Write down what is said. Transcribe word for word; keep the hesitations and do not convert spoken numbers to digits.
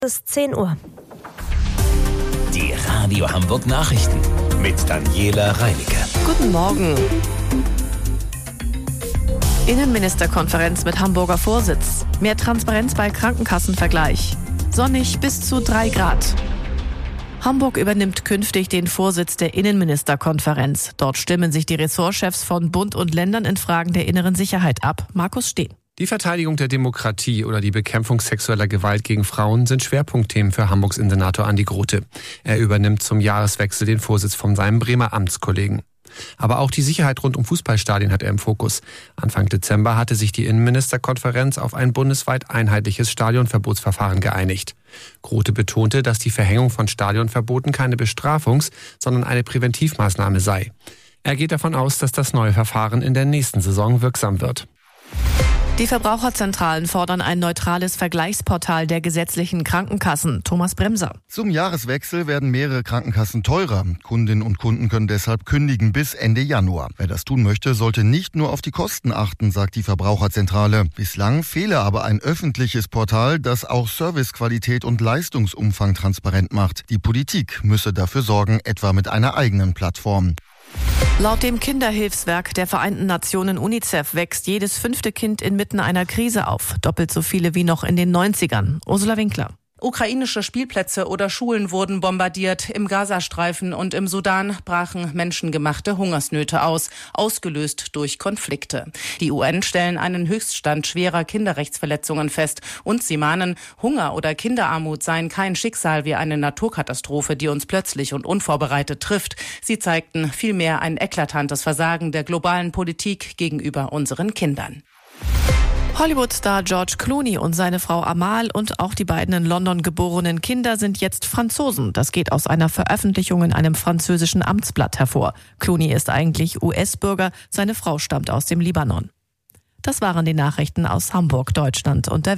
Bis zehn Uhr. Die Radio Hamburg Nachrichten mit Daniela Reinecke. Guten Morgen. Innenministerkonferenz mit Hamburger Vorsitz. Mehr Transparenz bei Krankenkassenvergleich. Sonnig bis zu drei Grad. Hamburg übernimmt künftig den Vorsitz der Innenministerkonferenz. Dort stimmen sich die Ressortchefs von Bund und Ländern in Fragen der inneren Sicherheit ab. Markus Steen. Die Verteidigung der Demokratie oder die Bekämpfung sexueller Gewalt gegen Frauen sind Schwerpunktthemen für Hamburgs Innensenator Andi Grote. Er übernimmt zum Jahreswechsel den Vorsitz von seinem Bremer Amtskollegen. Aber auch die Sicherheit rund um Fußballstadien hat er im Fokus. Anfang Dezember hatte sich die Innenministerkonferenz auf ein bundesweit einheitliches Stadionverbotsverfahren geeinigt. Grote betonte, dass die Verhängung von Stadionverboten keine Bestrafungs-, sondern eine Präventivmaßnahme sei. Er geht davon aus, dass das neue Verfahren in der nächsten Saison wirksam wird. Die Verbraucherzentralen fordern ein neutrales Vergleichsportal der gesetzlichen Krankenkassen. Thomas Bremser. Zum Jahreswechsel werden mehrere Krankenkassen teurer. Kundinnen und Kunden können deshalb kündigen bis Ende Januar. Wer das tun möchte, sollte nicht nur auf die Kosten achten, sagt die Verbraucherzentrale. Bislang fehle aber ein öffentliches Portal, das auch Servicequalität und Leistungsumfang transparent macht. Die Politik müsse dafür sorgen, etwa mit einer eigenen Plattform. Laut dem Kinderhilfswerk der Vereinten Nationen UNICEF wächst jedes fünfte Kind inmitten einer Krise auf. Doppelt so viele wie noch in den neunzigern. Ursula Winkler. Ukrainische Spielplätze oder Schulen wurden bombardiert. Im Gazastreifen und im Sudan brachen menschengemachte Hungersnöte aus, ausgelöst durch Konflikte. Die U N stellen einen Höchststand schwerer Kinderrechtsverletzungen fest und sie mahnen, Hunger oder Kinderarmut seien kein Schicksal wie eine Naturkatastrophe, die uns plötzlich und unvorbereitet trifft. Sie zeigten vielmehr ein eklatantes Versagen der globalen Politik gegenüber unseren Kindern. Hollywood-Star George Clooney und seine Frau Amal und auch die beiden in London geborenen Kinder sind jetzt Franzosen. Das geht aus einer Veröffentlichung in einem französischen Amtsblatt hervor. Clooney ist eigentlich U S-Bürger, seine Frau stammt aus dem Libanon. Das waren die Nachrichten aus Hamburg, Deutschland und der Welt.